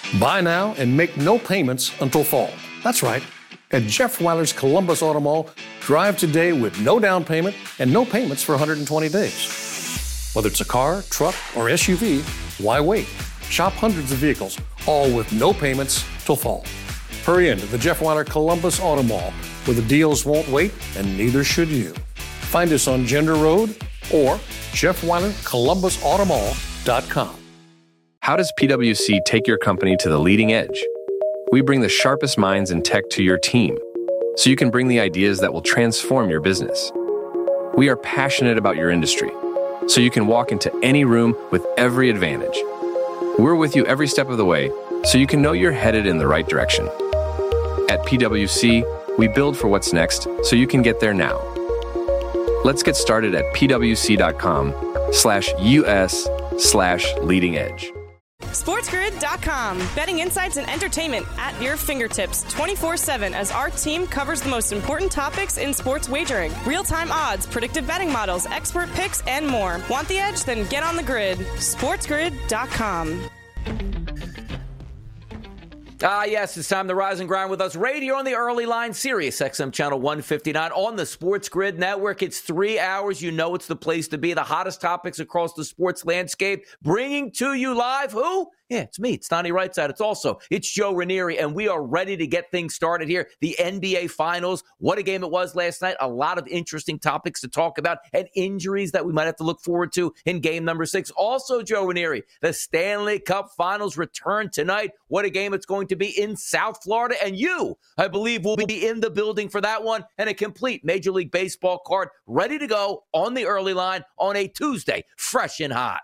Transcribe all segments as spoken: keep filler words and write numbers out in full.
Buy now and make no payments until fall. That's right. At Jeff Weiler's Columbus Auto Mall, drive today with no down payment and no payments for one hundred twenty days. Whether it's a car, truck, or S U V, why wait? Shop hundreds of vehicles, all with no payments till fall. Hurry into the Jeff Weiler Columbus Auto Mall, where the deals won't wait and neither should you. Find us on Gender Road or Jeff Weiler Columbus Auto Mall dot com. How does P W C take your company to the leading edge? We bring the sharpest minds in tech to your team, so you can bring the ideas that will transform your business. We are passionate about your industry, so you can walk into any room with every advantage. We're with you every step of the way, so you can know you're headed in the right direction. At P W C, we build for what's next, so you can get there now. Let's get started at pwc.com slash us slash leading edge. SportsGrid dot com. Betting insights and entertainment at your fingertips twenty-four seven as our team covers the most important topics in sports wagering. Real-time odds, predictive betting models, expert picks, and more. Want the edge? Then get on the grid. SportsGrid dot com. Ah, yes, it's time to rise and grind with us right here on the early line, Sirius X M Channel one fifty-nine on the Sports Grid Network. It's three hours. You know it's the place to be. The hottest topics across the sports landscape. Bringing to you live, who? Yeah, it's me. It's Donnie Rightside. It's also, it's Joe Ranieri, and we are ready to get things started here. The N B A Finals. What a game it was last night. A lot of interesting topics to talk about and injuries that we might have to look forward to in game number six. Also, Joe Ranieri, the Stanley Cup Finals return tonight. What a game it's going to be in South Florida. And you, I believe, will be in the building for that one. And a complete Major League Baseball card ready to go on the early line on a Tuesday, fresh and hot.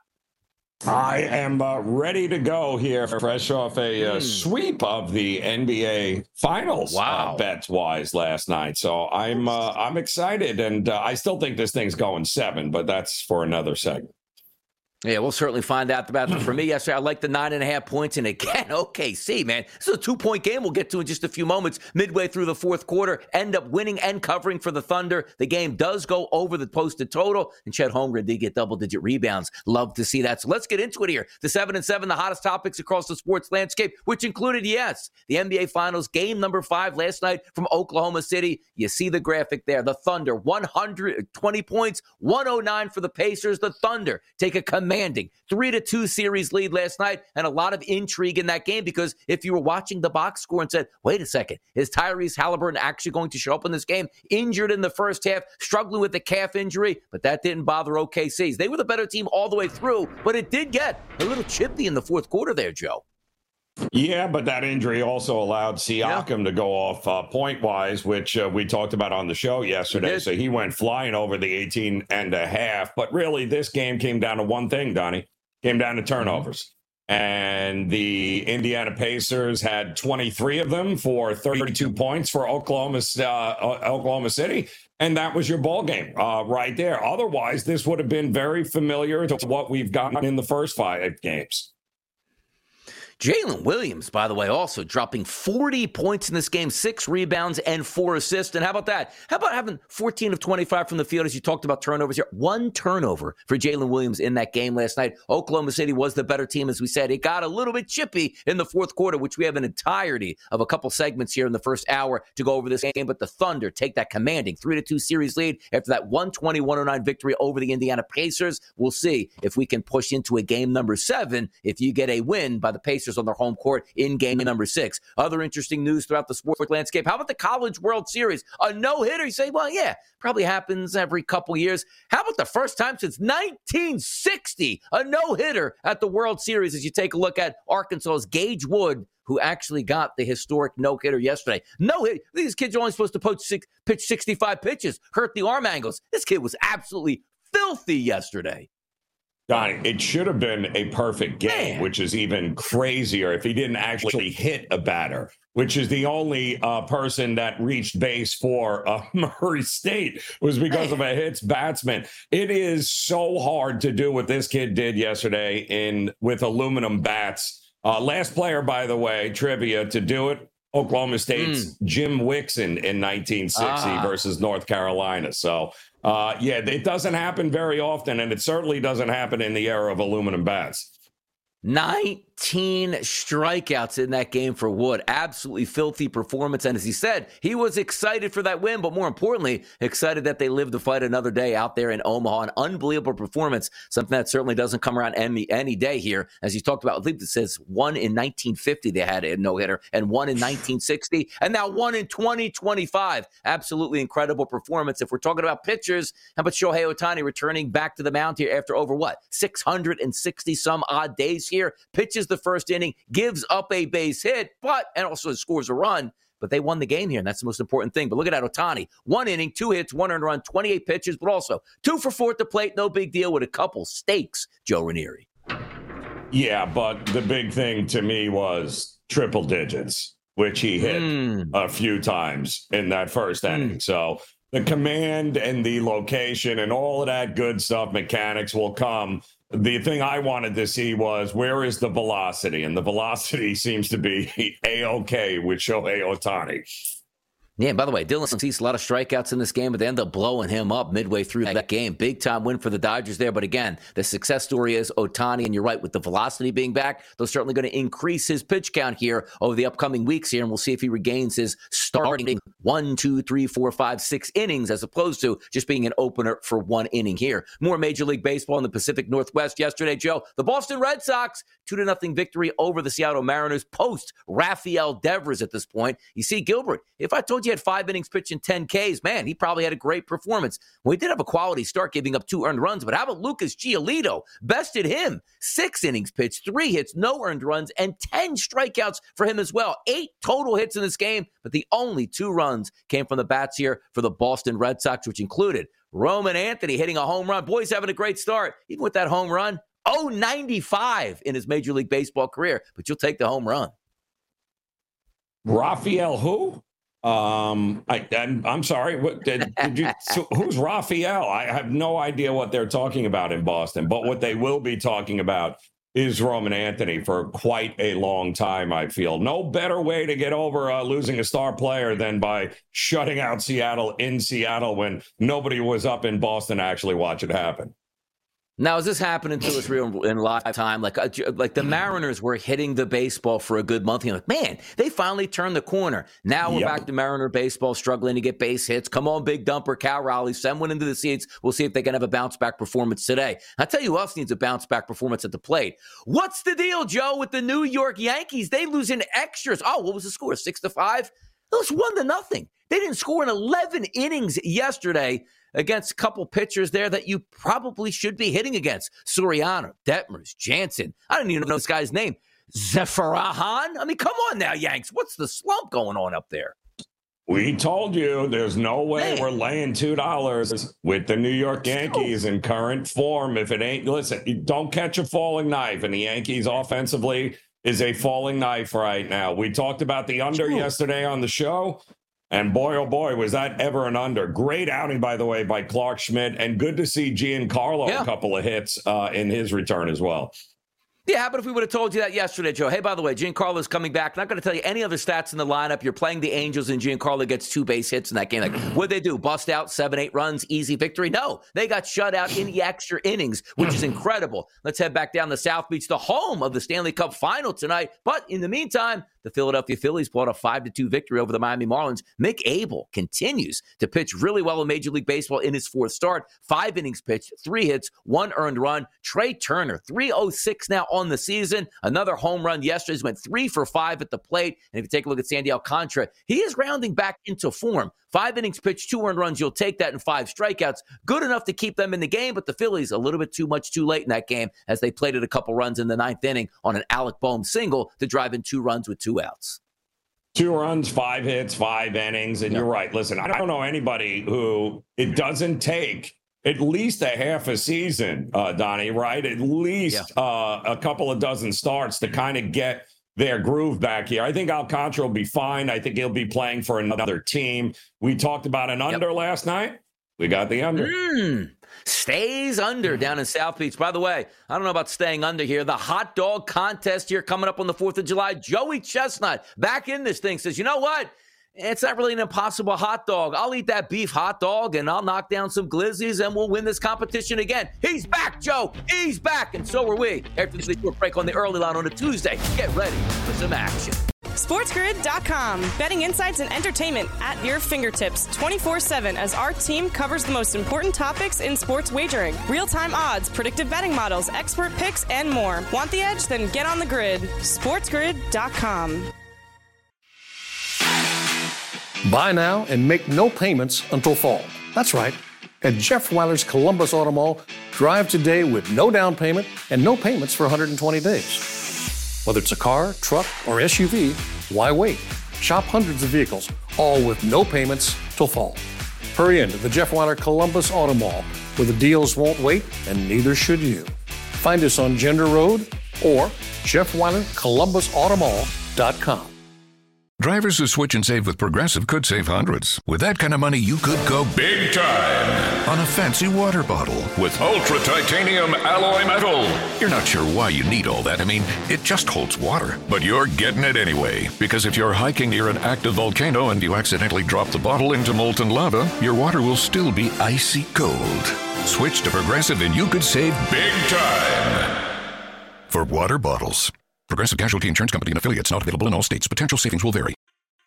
I am uh, ready to go here, fresh off a uh, mm. sweep of the N B A Finals. Wow, uh, bets wise last night. So I'm uh, I'm excited, and uh, I still think this thing's going seven, but that's for another segment. Yeah, we'll certainly find out about that. For me yesterday, I like the nine and a half points. And again, O K C, man, this is a two-point game we'll get to in just a few moments. Midway through the fourth quarter, end up winning and covering for the Thunder. The game does go over the posted total, and Chet Holmgren did get double-digit rebounds. Love to see that. So let's get into it here. The seven and seven, the hottest topics across the sports landscape, which included, yes, the N B A Finals, game number five last night from Oklahoma City. You see the graphic there. The Thunder, one hundred twenty points, one oh nine for the Pacers. The Thunder take a commanding three to two series lead last night, and a lot of intrigue in that game because if you were watching the box score and said, wait a second, is Tyrese Halliburton actually going to show up in this game? Injured in the first half, struggling with the calf injury, but that didn't bother O K C's. They were the better team all the way through, but it did get a little chippy in the fourth quarter there, Joe. Yeah, but that injury also allowed Siakam yeah. to go off uh, point-wise, which uh, we talked about on the show yesterday. He so he went flying over the eighteen and a half. But really, this game came down to one thing, Donnie. Came down to turnovers. And the Indiana Pacers had twenty-three of them for thirty-two points for Oklahoma, uh, Oklahoma City. And that was your ball game uh, right there. Otherwise, this would have been very familiar to what we've gotten in the first five games. Jalen Williams, by the way, also dropping forty points in this game, six rebounds and four assists. And how about that? How about having fourteen of twenty-five from the field, as you talked about turnovers here? One turnover for Jalen Williams in that game last night. Oklahoma City was the better team, as we said. It got a little bit chippy in the fourth quarter, which we have an entirety of a couple segments here in the first hour to go over this game. But the Thunder take that commanding three to two series lead after that one twenty to one oh nine victory over the Indiana Pacers. We'll see if we can push into a game number seven if you get a win by the Pacers on their home court in game number six. Other interesting news throughout the sport landscape. How about the College World Series? A no-hitter. You say, well, yeah, probably happens every couple years. How about the first time since nineteen sixty, a no-hitter at the World Series as you take a look at Arkansas's Gage Wood, who actually got the historic no-hitter yesterday. No-hit. These kids are only supposed to pitch, six, pitch sixty-five pitches, hurt the arm angles. This kid was absolutely filthy yesterday. Donnie, it should have been a perfect game, Man. which is even crazier if he didn't actually hit a batter, which is the only uh, person that reached base for uh, Murray State was because Man. of a hits batsman. It is so hard to do what this kid did yesterday in with aluminum bats. Uh, last player, by the way, trivia to do it, Oklahoma State's mm. Jim Wixon in nineteen sixty ah. versus North Carolina. So, uh, yeah, it doesn't happen very often, and it certainly doesn't happen in the era of aluminum bats. nineteen nineteen strikeouts in that game for Wood. Absolutely filthy performance. And as he said, he was excited for that win, but more importantly, excited that they lived to fight another day out there in Omaha. An unbelievable performance, something that certainly doesn't come around any, any day here. As he's talked about, I believe it says one in nineteen fifty they had a no-hitter, and one in nineteen sixty, and now one in twenty twenty-five. Absolutely incredible performance. If we're talking about pitchers, how about Shohei Ohtani returning back to the mound here after over, what, six hundred sixty some odd days here? Pitches the first inning, gives up a base hit, but, and also scores a run, but they won the game here, and that's the most important thing. But look at that, Ohtani. One inning, two hits, one earned run, twenty-eight pitches, but also two for four at the plate, no big deal with a couple stakes, Joe Ranieri. Yeah, but the big thing to me was triple digits, which he hit mm. a few times in that first inning. Mm. So the command and the location and all of that good stuff, mechanics will come. The thing I wanted to see was, where is the velocity? And the velocity seems to be A-OK with Shohei Ohtani. Yeah, and by the way, Dylan Cease, a lot of strikeouts in this game, but they end up blowing him up midway through that game. Big time win for the Dodgers there. But again, the success story is Ohtani, and you're right, with the velocity being back, they're certainly going to increase his pitch count here over the upcoming weeks here, and we'll see if he regains his starting one, two, three, four, five, six innings, as opposed to just being an opener for one inning here. More Major League Baseball in the Pacific Northwest yesterday, Joe. The Boston Red Sox, two to nothing victory over the Seattle Mariners post Rafael Devers at this point. You see, Gilbert, if I told you he had five innings pitched in ten Ks, man, he probably had a great performance. Well, he did have a quality start, giving up two earned runs, but how about Lucas Giolito? Bested him. Six innings pitched, three hits, no earned runs, and ten strikeouts for him as well. Eight total hits in this game, but the only two runs came from the bats here for the Boston Red Sox, which included Roman Anthony hitting a home run. Boy's having a great start. Even with that home run, oh ninety-five in his Major League Baseball career, but you'll take the home run. Rafael who? Um, I, I'm, I'm sorry. What did, did you? So who's Rafael? I have no idea what they're talking about in Boston. But what they will be talking about is Roman Anthony for quite a long time. I feel no better way to get over uh, losing a star player than by shutting out Seattle in Seattle when nobody was up in Boston to actually watch it happen. Now, is this happening to us real in live time? Like, uh, like the Mariners were hitting the baseball for a good month. You're like, man, they finally turned the corner. Now we're yep. back to Mariner baseball, struggling to get base hits. Come on, big dumper, Cal Raleigh, send one into the seats. We'll see if they can have a bounce-back performance today. I'll tell you who else needs a bounce-back performance at the plate. What's the deal, Joe, with the New York Yankees? They lose in extras. Oh, what was the score, six to five? It was one to nothing. They didn't score in eleven innings yesterday against a couple pitchers there that you probably should be hitting against. Soriano, Detmers, Jansen. I don't even know this guy's name. Zepharahan? I mean, come on now, Yanks. What's the slump going on up there? We told you there's no way Man. we're laying two dollars with the New York Yankees in current form. If it ain't, listen, you don't catch a falling knife, and the Yankees offensively is a falling knife right now. We talked about the under True. yesterday on the show. And boy, oh boy, was that ever an under. Great outing, by the way, by Clark Schmidt. And good to see Giancarlo yeah. a couple of hits uh, in his return as well. Yeah, how about if we would have told you that yesterday, Joe? Hey, by the way, Giancarlo's coming back. Not going to tell you any other stats in the lineup. You're playing the Angels, and Giancarlo gets two base hits in that game. Like, what'd they do? Bust out seven, eight runs, easy victory? No, they got shut out in the extra innings, which is incredible. Let's head back down to South Beach, the home of the Stanley Cup Final tonight. But in the meantime, the Philadelphia Phillies pulled a five to two victory over the Miami Marlins. Mick Abel continues to pitch really well in Major League Baseball in his fourth start. Five innings pitched, three hits, one earned run. Trey Turner, three oh six now on the season. Another home run yesterday. He went three for five at the plate. And if you take a look at Sandy Alcantara, he is rounding back into form. Five innings pitched, two earned runs. You'll take that in five strikeouts. Good enough to keep them in the game, but the Phillies a little bit too much too late in that game as they played it a couple runs in the ninth inning on an Alec Boehm single to drive in two runs with two outs. Two runs, five hits, five innings. And yep. you're right. Listen, I don't know anybody who it doesn't take at least a half a season, uh, Donnie, right? At least yeah. uh, a couple of dozen starts to kind of get their groove back here. I think Alcantara will be fine. I think he'll be playing for another team. We talked about an under yep. last night. We got the under. Mm, stays under down in South Beach. By the way, I don't know about staying under here. The hot dog contest here coming up on the fourth of July. Joey Chestnut back in this thing says, you know what? It's not really an impossible hot dog. I'll eat that beef hot dog, and I'll knock down some glizzies, and we'll win this competition again. He's back, Joe. He's back, and so are we. After this short break on the early line on a Tuesday, get ready for some action. SportsGrid dot com. Betting insights and entertainment at your fingertips twenty-four seven as our team covers the most important topics in sports wagering. Real-time odds, predictive betting models, expert picks, and more. Want the edge? Then get on the grid. SportsGrid dot com. Buy now and make no payments until fall. That's right. At Jeff Weiler's Columbus Auto Mall, drive today with no down payment and no payments for one hundred twenty days. Whether it's a car, truck, or S U V, why wait? Shop hundreds of vehicles, all with no payments till fall. Hurry into the Jeff Weiler Columbus Auto Mall, where the deals won't wait, and neither should you. Find us on Gender Road or Jeff Weiler Columbus Auto Mall dot com. Drivers who switch and save with Progressive could save hundreds. With that kind of money, you could go big time on a fancy water bottle with ultra titanium alloy metal. You're not sure why you need all that. I mean, it just holds water. But you're getting it anyway. Because if you're hiking near an active volcano and you accidentally drop the bottle into molten lava, your water will still be icy cold. Switch to Progressive and you could save big time. For water bottles. Progressive Casualty Insurance Company and affiliates, not available in all states. Potential savings will vary.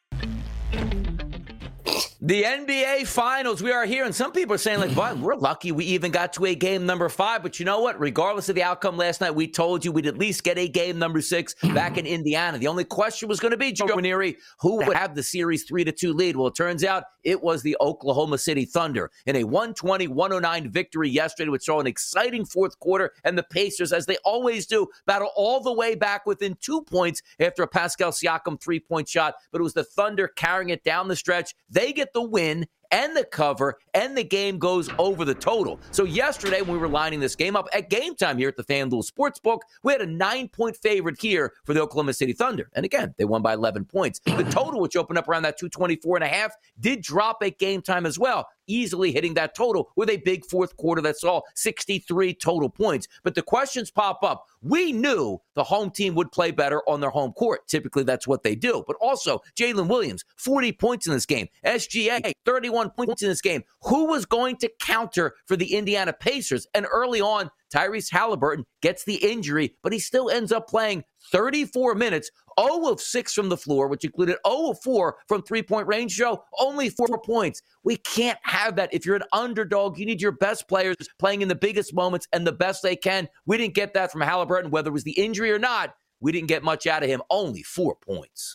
The N B A Finals, we are here, and some people are saying, like, well, we're lucky we even got to a game number five, but you know what? Regardless of the outcome last night, we told you we'd at least get a game number six back in Indiana. The only question was going to be, Joe Ranieri, who would have the series three to two lead? Well, it turns out it was the Oklahoma City Thunder in a one twenty to one oh nine victory yesterday, which saw an exciting fourth quarter, and the Pacers, as they always do, battle all the way back within two points after a Pascal Siakam three-point shot, but it was the Thunder carrying it down the stretch. They get the win and the cover, and the game goes over the total. So yesterday, when we were lining this game up at game time here at the FanDuel Sportsbook, we had a nine-point favorite here for the Oklahoma City Thunder. And again, they won by eleven points. The total, which opened up around that two twenty-four and a half, did drop at game time as well, easily hitting that total with a big fourth quarter that saw sixty-three total points. But the questions pop up. We knew the home team would play better on their home court. Typically, that's what they do. But also, Jalen Williams, forty points in this game. S G A, thirty-one points in this game. Who was going to counter for the Indiana Pacers? And early on, Tyrese Halliburton gets the injury, but he still ends up playing thirty-four minutes, zero of six from the floor, which included zero of four from three-point range, Joe, only four points. We can't have that. If you're an underdog, you need your best players playing in the biggest moments and the best they can. We didn't get that from Halliburton, whether it was the injury or not. We didn't get much out of him, only four points.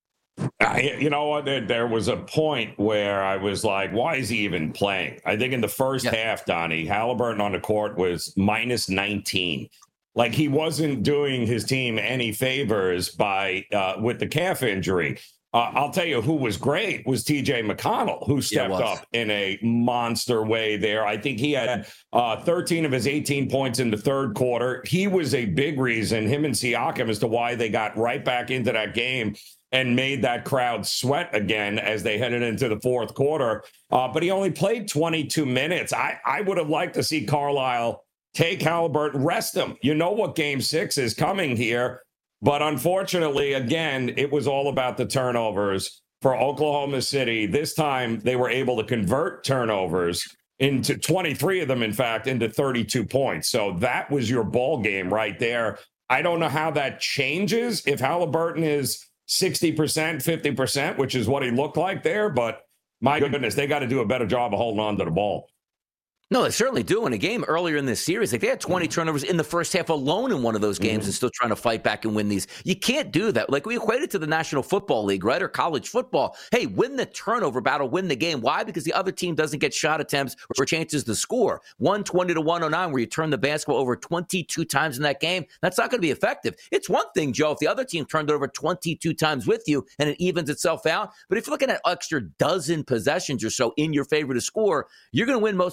I, you know what? There, there was a point where I was like, why is he even playing? I think in the first yeah. half, Donnie, Halliburton on the court was minus nineteen. Like, he wasn't doing his team any favors by uh, with the calf injury. Uh, I'll tell you who was great was T J McConnell, who stepped yeah, up in a monster way there. I think he had uh, thirteen of his eighteen points in the third quarter. He was a big reason, him and Siakam, as to why they got right back into that game and made that crowd sweat again as they headed into the fourth quarter. Uh, but he only played twenty-two minutes. I, I would have liked to see Carlisle take Halliburton, rest him. You know what game six is coming here. But unfortunately, again, it was all about the turnovers for Oklahoma City. This time, they were able to convert turnovers into twenty-three of them, in fact, into thirty-two points. So that was your ball game right there. I don't know how that changes if Halliburton is sixty percent, fifty percent, which is what he looked like there. But my goodness, they got to do a better job of holding on to the ball. No, they certainly do. In a game earlier in this series, like they had twenty turnovers in the first half alone in one of those games mm-hmm. and still trying to fight back and win these. You can't do that. Like we equate it to the National Football League, right? Or college football. Hey, win the turnover battle, win the game. Why? Because the other team doesn't get shot attempts or chances to score. one twenty to one oh nine, where you turn the basketball over twenty-two times in that game, that's not going to be effective. It's one thing, Joe, if the other team turned it over twenty-two times with you and it evens itself out. But if you're looking at extra dozen possessions or so in your favor to score, you're going to win most of those basketball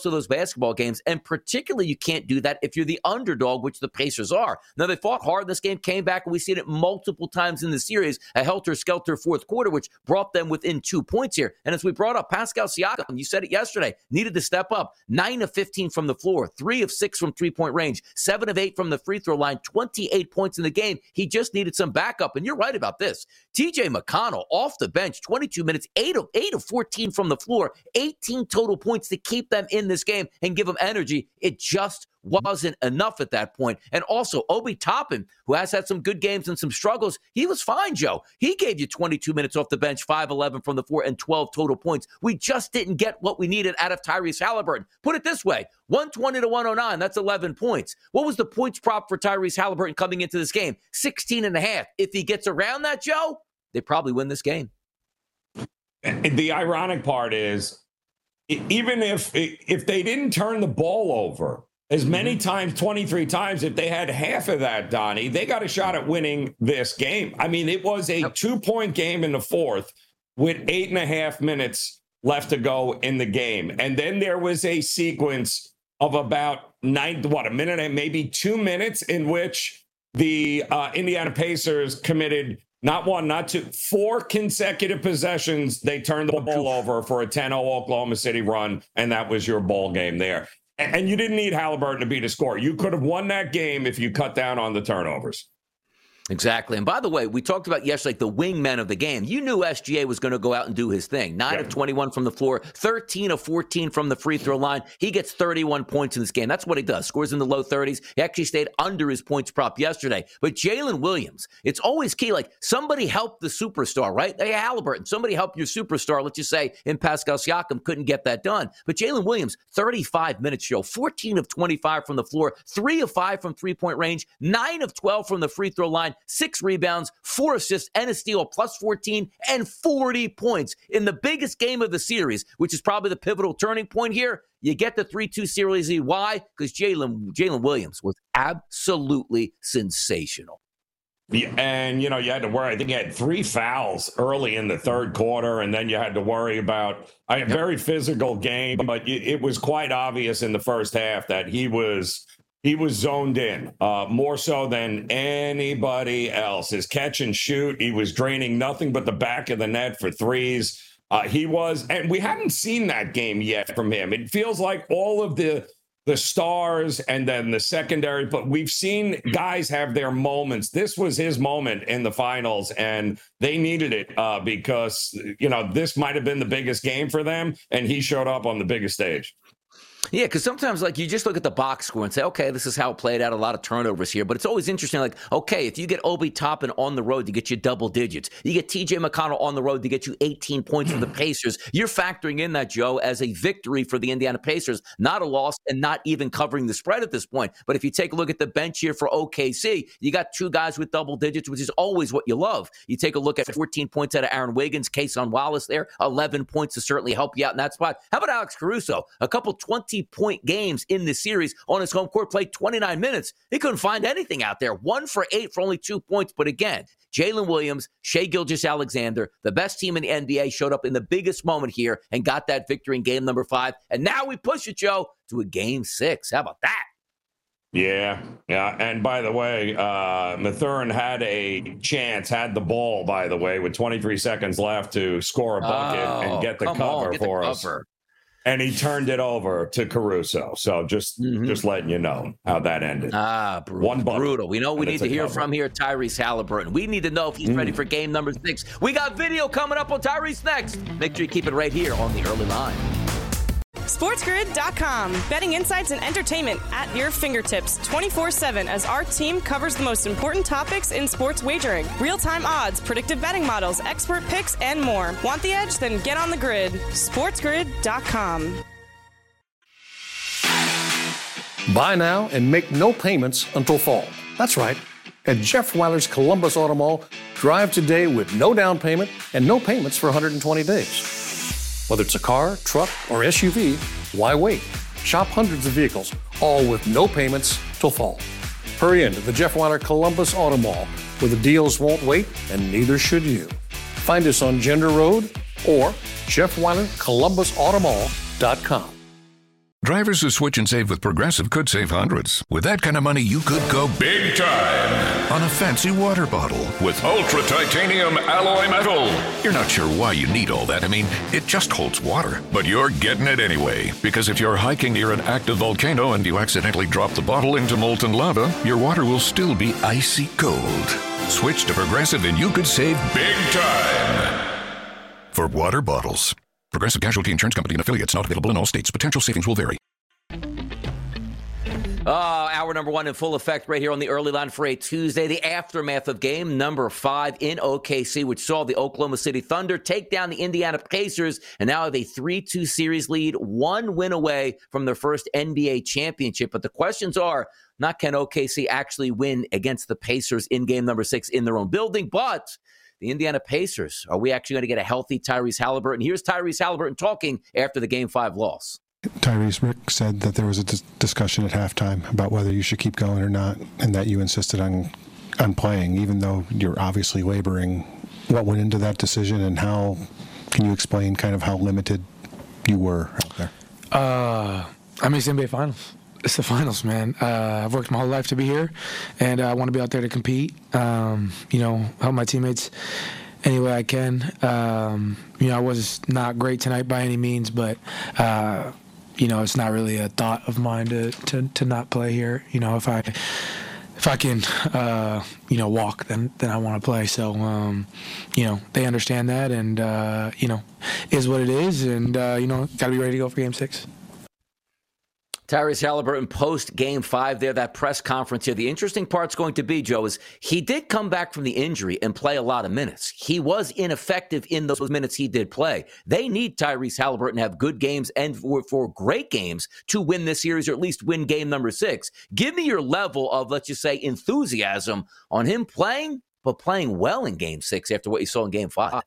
basketball games, and particularly you can't do that if you're the underdog, which the Pacers are. Now, they fought hard in this game, came back, and we've seen it multiple times in the series, a helter-skelter fourth quarter, which brought them within two points here. And as we brought up, Pascal Siakam, you said it yesterday, needed to step up. nine of fifteen from the floor, three of six from three-point range, seven of eight from the free throw line, twenty-eight points in the game. He just needed some backup, and you're right about this. T J McConnell off the bench, twenty-two minutes, eight of eight of fourteen from the floor, eighteen total points to keep them in this game and give them energy. It just wasn't enough at that point. And also, Obi Toppin, who has had some good games and some struggles, he was fine, Joe. He gave you twenty-two minutes off the bench, five eleven from the floor, and twelve total points. We just didn't get what we needed out of Tyrese Halliburton. Put it this way, one twenty to one oh nine, that's eleven points. What was the points prop for Tyrese Halliburton coming into this game? sixteen and a half. If he gets around that, Joe, they probably win this game. And the ironic part is, even if if they didn't turn the ball over as many times, twenty-three times, if they had half of that, Donnie, they got a shot at winning this game. I mean, it was a two-point game in the fourth with eight and a half minutes left to go in the game. And then there was a sequence of about nine, what, a minute and maybe two minutes in which the uh, Indiana Pacers committed not one, not two, four consecutive possessions. They turned the ball over for a ten oh Oklahoma City run, and that was your ball game there. And you didn't need Halliburton to beat a score. You could have won that game if you cut down on the turnovers. Exactly. And by the way, we talked about yesterday, like the wingmen of the game. You knew S G A was going to go out and do his thing. nine yeah. of twenty-one from the floor, thirteen of fourteen from the free throw line. He gets thirty-one points in this game. That's what he does. Scores in the low thirties. He actually stayed under his points prop yesterday. But Jalen Williams, it's always key. Like, somebody help the superstar, right? Hey, Halliburton, somebody help your superstar. Let's just say in Pascal Siakam couldn't get that done. But Jalen Williams, thirty-five minutes, Joe, fourteen of twenty-five from the floor, three of five from three-point range, nine of twelve from the free throw line, six rebounds, four assists, and a steal, plus fourteen, and forty points in the biggest game of the series, which is probably the pivotal turning point here. You get the three two series. Why? Because Jalen Jalen Williams was absolutely sensational. Yeah, and, you know, you had to worry. I think you had three fouls early in the third quarter, and then you had to worry about a very physical game. But it was quite obvious in the first half that he was he was zoned in, uh, more so than anybody else. His catch and shoot, he was draining nothing but the back of the net for threes. Uh, he was, and we hadn't seen that game yet from him. It feels like all of the the stars and then the secondary, but we've seen guys have their moments. This was his moment in the finals, and they needed it uh, because, you know, this might have been the biggest game for them, and he showed up on the biggest stage. Yeah, because sometimes, like, you just look at the box score and say, okay, this is how it played out, a lot of turnovers here. But it's always interesting, like, okay, if you get Obi Toppin on the road to get you double digits, you get T J McConnell on the road to get you eighteen points for the Pacers, you're factoring in that, Joe, as a victory for the Indiana Pacers, not a loss and not even covering the spread at this point. But if you take a look at the bench here for O K C, you got two guys with double digits, which is always what you love. You take a look at fourteen points out of Aaron Wiggins, Kason Wallace there, eleven points to certainly help you out in that spot. How about Alex Caruso? A couple twenty-point games in this series on his home court, played twenty-nine minutes. He couldn't find anything out there. One for eight for only two points. But again, Jalen Williams, Shai Gilgeous-Alexander, the best team in the N B A, showed up in the biggest moment here and got that victory in game number five. And now we push it, Joe, to a game six. How about that? Yeah, yeah. And by the way, uh, Mathurin had a chance, had the ball, by the way, with twenty-three seconds left to score a bucket oh, and get the cover on, get for the us. Cover. And he turned it over to Caruso. So just mm-hmm. just letting you know how that ended. Ah, brutal. One bucket, brutal. We know we need to hear cover. from here Tyrese Halliburton. We need to know if he's mm. ready for game number six. We got video coming up on Tyrese next. Make sure you keep it right here on the early line. SportsGrid dot com. Betting insights and entertainment at your fingertips twenty-four seven as our team covers the most important topics in sports wagering. Real-time odds, predictive betting models, expert picks, and more. Want the edge? Then get on the grid. SportsGrid dot com. Buy now and make no payments until fall. That's right. At Jeff Weiler's Columbus Auto Mall, drive today with no down payment and no payments for one hundred twenty days. Whether it's a car, truck, or S U V, why wait? Shop hundreds of vehicles, all with no payments till fall. Hurry into the Jeff Weiler Columbus Auto Mall, where the deals won't wait, and neither should you. Find us on Gender Road or Jeff Weiler Columbus Auto Mall dot com. Drivers who switch and save with Progressive could save hundreds. With that kind of money, you could go big time on a fancy water bottle with ultra titanium alloy metal. You're not sure why you need all that. I mean, it just holds water. But you're getting it anyway. Because if you're hiking near an active volcano and you accidentally drop the bottle into molten lava, your water will still be icy cold. Switch to Progressive and you could save big time. For water bottles. Progressive Casualty Insurance Company and affiliates, not available in all states. Potential savings will vary. Uh, hour number one in full effect right here on the early line for a Tuesday. The aftermath of game number five in O K C, which saw the Oklahoma City Thunder take down the Indiana Pacers and now have a three two series lead, one win away from their first N B A championship. But the questions are, not can O K C actually win against the Pacers in game number six in their own building, but the Indiana Pacers, are we actually going to get a healthy Tyrese Halliburton? Here's Tyrese Halliburton talking after the game five loss. Tyrese, Rick said that there was a dis- discussion at halftime about whether you should keep going or not, and that you insisted on on playing, even though you're obviously laboring. What went into that decision, and how can you explain kind of how limited you were out there? Uh, I mean, it's N B A Finals. It's the finals, man. Uh, I've worked my whole life to be here, and I want to be out there to compete. Um, you know, help my teammates any way I can. Um, you know, I was not great tonight by any means, but uh, you know, it's not really a thought of mine to, to, to not play here. You know, if I if I can, uh, you know, walk, then then I want to play. So, um, you know, they understand that, and uh, you know, is what it is, and uh, you know, got to be ready to go for Game Six. Tyrese Halliburton post game five there, that press conference here. The interesting part's going to be, Joe, is he did come back from the injury and play a lot of minutes. He was ineffective in those minutes he did play. They need Tyrese Halliburton to have good games and for, for great games to win this series, or at least win game number six. Give me your level of, let's just say, enthusiasm on him playing, but playing well in game six after what you saw in game five.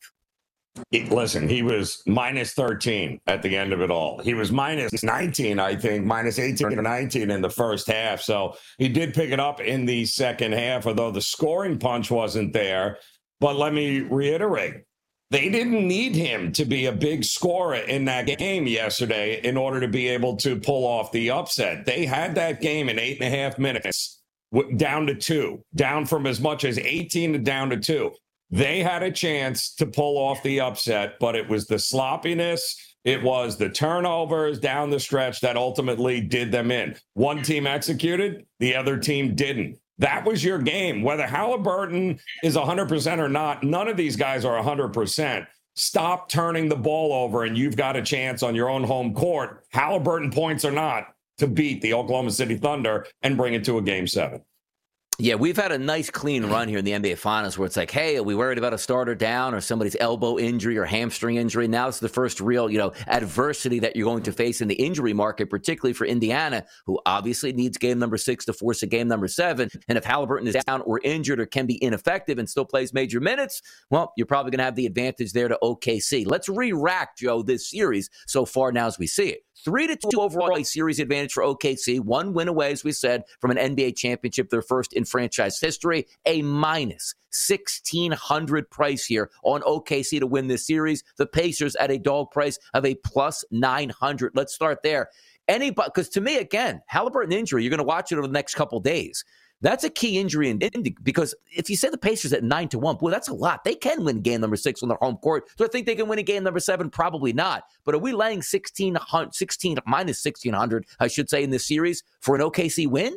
Listen, he was minus thirteen at the end of it all. He was minus nineteen, I think, minus eighteen or nineteen in the first half. So he did pick it up in the second half, although the scoring punch wasn't there. But let me reiterate, they didn't need him to be a big scorer in that game yesterday in order to be able to pull off the upset. They had that game in eight and a half minutes, down to two, down from as much as eighteen to down to two. They had a chance to pull off the upset, but it was the sloppiness, it was the turnovers down the stretch that ultimately did them in. One team executed, the other team didn't. That was your game. Whether Halliburton is one hundred percent or not, none of these guys are one hundred percent. Stop turning the ball over, and you've got a chance on your own home court, Halliburton points or not, to beat the Oklahoma City Thunder and bring it to a game seven. Yeah, we've had a nice clean run here in the N B A Finals where it's like, hey, are we worried about a starter down or somebody's elbow injury or hamstring injury? Now it's the first real, you know, adversity that you're going to face in the injury market, particularly for Indiana, who obviously needs game number six to force a game number seven. And if Halliburton is down or injured or can be ineffective and still plays major minutes, well, you're probably going to have the advantage there to O K C. Let's re-rack, Joe, this series so far now as we see it. Three to two overall, a series advantage for O K C. One win away, as we said, from an N B A championship, their first in franchise history. A minus sixteen hundred price here on O K C to win this series. The Pacers at a dog price of a plus nine hundred. Let's start there. Anybody, because to me, again, Halliburton injury, you're going to watch it over the next couple days. That's a key injury in Indy, because if you say the Pacers at nine to one, boy, that's a lot. They can win game number six on their home court. Do I think they can win a game number seven? Probably not. But are we laying sixteen, sixteen minus sixteen hundred, I should say, in this series for an O K C win?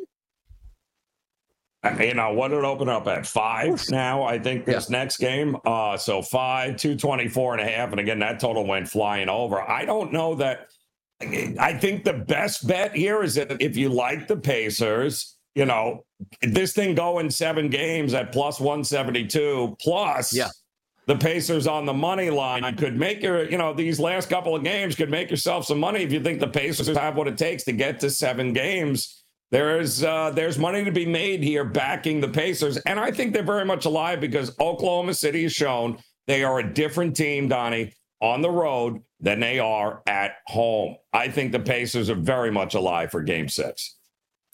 You know, what did it open up at? Five now, I think, this yeah. next game. Uh, so five, two twenty-four and a half. And again, that total went flying over. I don't know that. I think the best bet here is that if you like the Pacers, you know, this thing going seven games at plus one seventy-two, plus yeah. the Pacers on the money line could make your, you know, these last couple of games could make yourself some money if you think the Pacers have what it takes to get to seven games. There's uh, there's money to be made here backing the Pacers. And I think they're very much alive because Oklahoma City has shown they are a different team, Donnie, on the road than they are at home. I think the Pacers are very much alive for game six.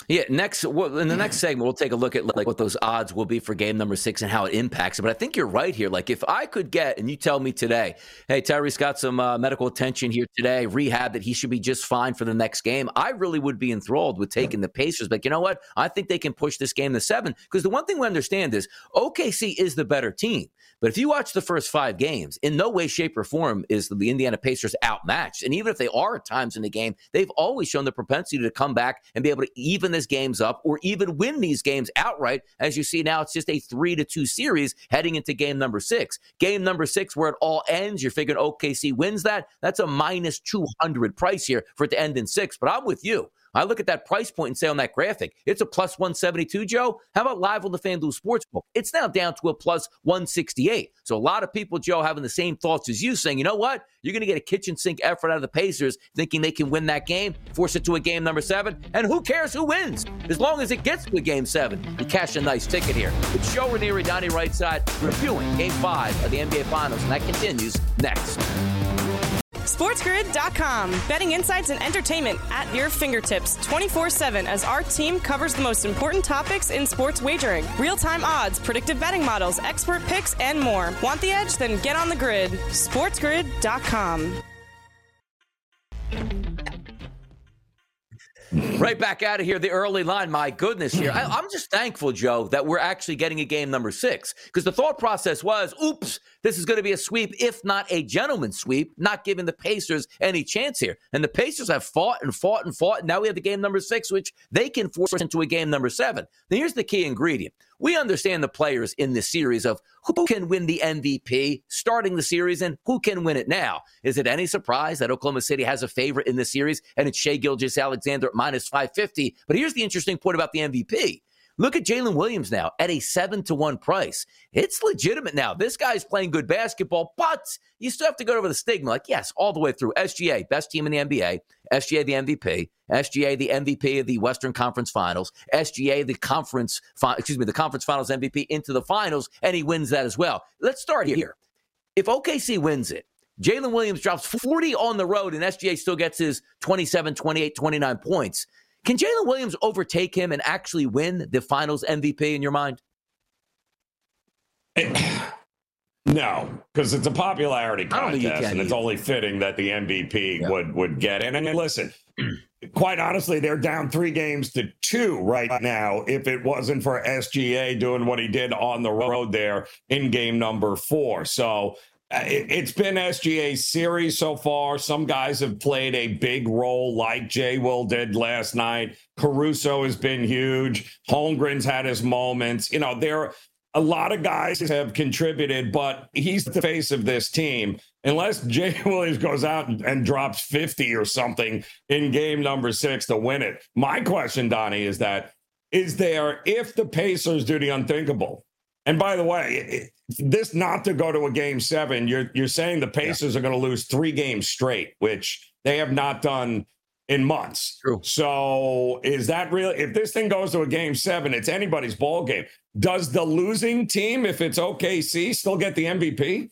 Yeah, next well, in the next segment, we'll take a look at like what those odds will be for game number six and how it impacts it. But I think you're right here. Like if I could get, and you tell me today, hey, Tyreek's got some uh, medical attention here today, rehab, that he should be just fine for the next game, I really would be enthralled with taking the Pacers. But you know what? I think they can push this game to seven because the one thing we understand is O K C is the better team. But if you watch the first five games, in no way, shape, or form is the Indiana Pacers outmatched. And even if they are at times in the game, they've always shown the propensity to come back and be able to even this games up or even win these games outright. As you see now, it's just a three to two series heading into game number six. Game number six, where it all ends, you're figuring O K C wins that. That's a minus two hundred price here for it to end in six. But I'm with you. I look at that price point and say on that graphic, it's a plus one seventy-two, Joe. How about live on the FanDuel Sportsbook? It's now down to a plus one sixty-eight. So a lot of people, Joe, having the same thoughts as you, saying, you know what? You're going to get a kitchen sink effort out of the Pacers, thinking they can win that game, force it to a game number seven, and who cares who wins? As long as it gets to a game seven, you cash a nice ticket here. It's Joe Ranieri, Donnie Rightside, reviewing game five of the N B A Finals, and that continues next. SportsGrid dot com. Betting insights and entertainment at your fingertips twenty-four seven as our team covers the most important topics in sports wagering. Real-time odds, predictive betting models, expert picks, and more. Want the edge? Then get on the grid. SportsGrid dot com. Right back out of here, the early line. My goodness here. I, I'm just thankful, Joe, that we're actually getting a game number six because the thought process was, oops, this is going to be a sweep, if not a gentleman's sweep, not giving the Pacers any chance here. And the Pacers have fought and fought and fought. And now we have the game number six, which they can force into a game number seven. Now, here's the key ingredient. We understand the players in this series of who can win the M V P starting the series and who can win it now. Is it any surprise that Oklahoma City has a favorite in this series and it's Shai Gilgeous-Alexander at minus five fifty? But here's the interesting point about the M V P. Look at Jalen Williams now at a seven to one price. It's legitimate now. This guy's playing good basketball, but you still have to go over the stigma. Like, yes, all the way through. S G A, best team in the N B A. S G A, the M V P. S G A, the M V P of the Western Conference Finals. S G A, the conference, excuse me, the Conference Finals M V P into the finals, and he wins that as well. Let's start here. If O K C wins it, Jalen Williams drops forty on the road, and S G A still gets his twenty-seven, twenty-eight, twenty-nine points. Can Jalen Williams overtake him and actually win the finals M V P in your mind? No, because it's a popularity contest, and it's either. only fitting that the M V P yeah. would, would get it. And listen, quite honestly, they're down three games to two right now if it wasn't for S G A doing what he did on the road there in game number four. So uh, it, it's been S G A's series so far. Some guys have played a big role like J. Will did last night. Caruso has been huge. Holmgren's had his moments. You know, there a lot of guys have contributed, but he's the face of this team. Unless Jay Williams goes out and, and drops fifty or something in game number six to win it. My question, Donnie, is that, is there, if the Pacers do the unthinkable, and by the way, this not to go to a game seven, you're, you're saying the Pacers yeah. are going to lose three games straight, which they have not done in months. True. So is that real? If this thing goes to a game seven, it's anybody's ball game. Does the losing team, if it's O K C, still get the M V P?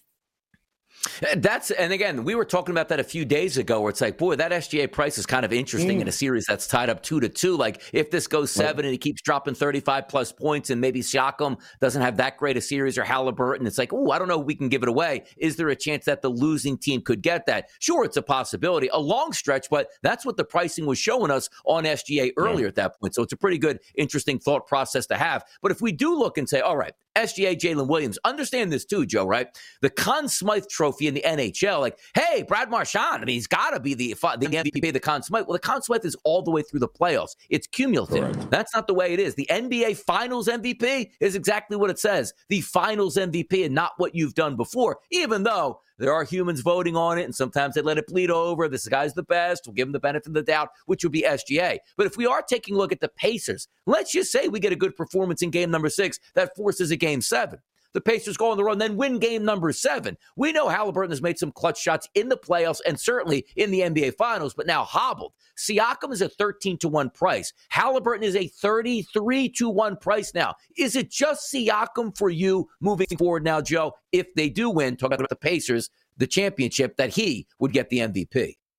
That's, and again, we were talking about that a few days ago where it's like, boy, that S G A price is kind of interesting mm. in a series that's tied up two to two. Like if this goes seven right. and he keeps dropping thirty-five plus points and maybe Siakam doesn't have that great a series or Halliburton, it's like, oh, I don't know if we can give it away. Is there a chance that the losing team could get that? Sure, it's a possibility, a long stretch, but that's what the pricing was showing us on S G A earlier yeah. at that point. So it's a pretty good, interesting thought process to have. But if we do look and say, all right, S G A, Jalen Williams, understand this too, Joe, right? The Conn Smythe Trophy in the N H L, like, hey, Brad Marchand, I mean, he's got to be the, the M V P of the Conn Smythe. Well, the Conn Smythe is all the way through the playoffs. It's cumulative. Correct. That's not the way it is. The N B A Finals M V P is exactly what it says. The Finals M V P and not what you've done before, even though there are humans voting on it, and sometimes they let it bleed over. This guy's the best. We'll give him the benefit of the doubt, which would be S G A. But if we are taking a look at the Pacers, let's just say we get a good performance in game number six that forces a game seven. The Pacers go on the road and then win game number seven. We know Halliburton has made some clutch shots in the playoffs and certainly in the N B A Finals, but now hobbled. Siakam is a thirteen to one price. Halliburton is a thirty-three to one price now. Is it just Siakam for you moving forward now, Joe, if they do win, talking about the Pacers, the championship, that he would get the M V P?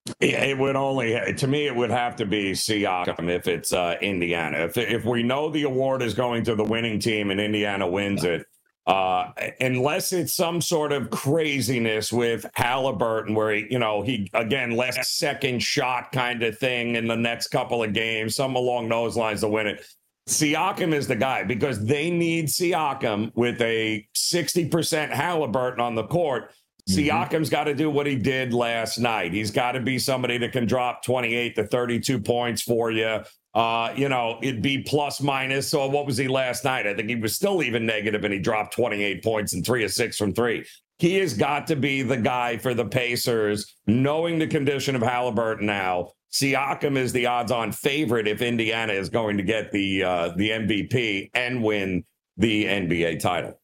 It would only, to me, it would have to be Siakam if it's uh, Indiana. If if we know the award is going to the winning team and Indiana wins it, uh, unless it's some sort of craziness with Halliburton where he, you know, he again last second shot kind of thing in the next couple of games, some along those lines to win it. Siakam is the guy because they need Siakam with a sixty percent Halliburton on the court. Siakam's got to do what he did last night. He's got to be somebody that can drop twenty-eight to thirty-two points for you. Uh, you know, it'd be plus minus. So what was he last night? I think he was still even negative, and he dropped twenty-eight points and three of six from three. He has got to be the guy for the Pacers, knowing the condition of Halliburton now. Siakam is the odds-on favorite if Indiana is going to get the uh, the M V P and win the N B A title.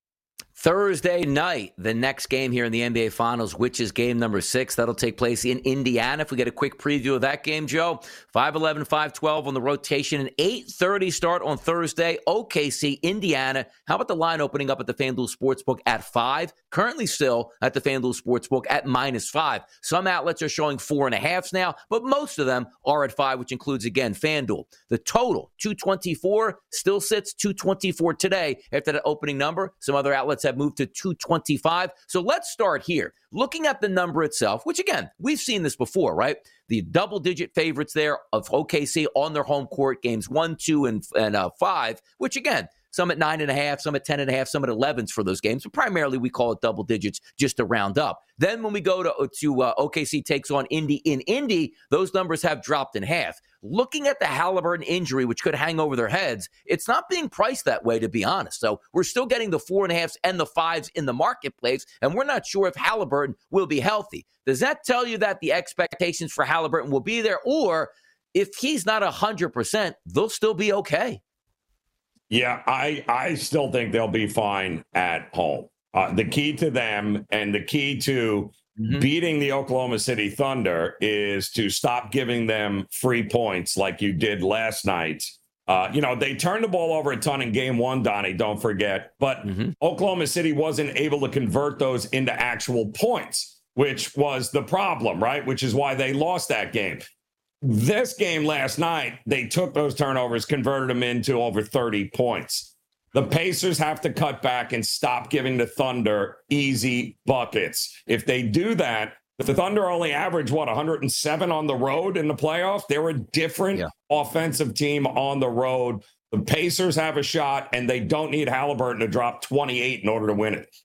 Thursday night, the next game here in the N B A Finals, which is game number six. That'll take place in Indiana. If we get a quick preview of that game, Joe, five eleven, five twelve on the rotation. An eight thirty start on Thursday. O K C, Indiana. How about the line opening up at the FanDuel Sportsbook at five? Currently still at the FanDuel Sportsbook at minus five. Some outlets are showing four and a halves now, but most of them are at five, which includes, again, FanDuel. The total, two twenty-four, still sits two twenty-four today after the opening number. Some other outlets have moved to two twenty-five. So let's start here. Looking at the number itself, which again, we've seen this before, right? The double-digit favorites there of O K C on their home court, games one, two, and, and uh, five, which again, some at nine and a half, some at ten and a half, some at elevens for those games. But primarily, we call it double digits just to round up. Then when we go to, to uh, O K C takes on Indy in Indy, those numbers have dropped in half. Looking at the Halliburton injury, which could hang over their heads, it's not being priced that way, to be honest. So we're still getting the four and a halves and the fives in the marketplace, and we're not sure if Halliburton will be healthy. Does that tell you that the expectations for Halliburton will be there, or if he's not one hundred percent, they'll still be okay? Yeah, I, I still think they'll be fine at home. Uh, the key to them and the key to mm-hmm. beating the Oklahoma City Thunder is to stop giving them free points like you did last night. Uh, you know, they turned the ball over a ton in game one, Donnie, don't forget. But mm-hmm. Oklahoma City wasn't able to convert those into actual points, which was the problem, right? Which is why they lost that game. This game last night, they took those turnovers, converted them into over thirty points. The Pacers have to cut back and stop giving the Thunder easy buckets. If they do that, the Thunder only averaged, what, one hundred seven on the road in the playoffs? They're a different yeah. offensive team on the road. The Pacers have a shot, and they don't need Halliburton to drop twenty-eight in order to win it.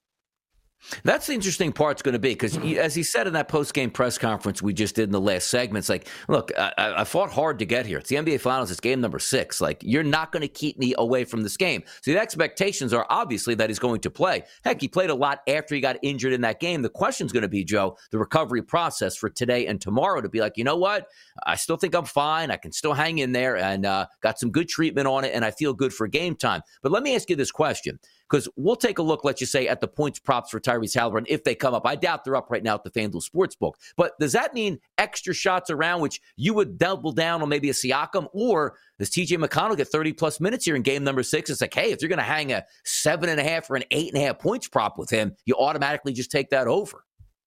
That's the interesting part's going to be because, as he said in that post-game press conference we just did in the last segment, it's like, look, I, I fought hard to get here. It's the N B A Finals. It's game number six. Like, you're not going to keep me away from this game. So the expectations are obviously that he's going to play. Heck, he played a lot after he got injured in that game. The question's going to be, Joe, the recovery process for today and tomorrow to be like, you know what? I still think I'm fine. I can still hang in there and uh, got some good treatment on it, and I feel good for game time. But let me ask you this question. Because we'll take a look, let's just say, at the points props for Tyrese Halliburton if they come up. I doubt they're up right now at the FanDuel Sportsbook. But does that mean extra shots around, which you would double down on maybe a Siakam? Or does T J McConnell get thirty-plus minutes here in game number six? It's like, hey, if you're going to hang a seven and a half or an eight and a half points prop with him, you automatically just take that over.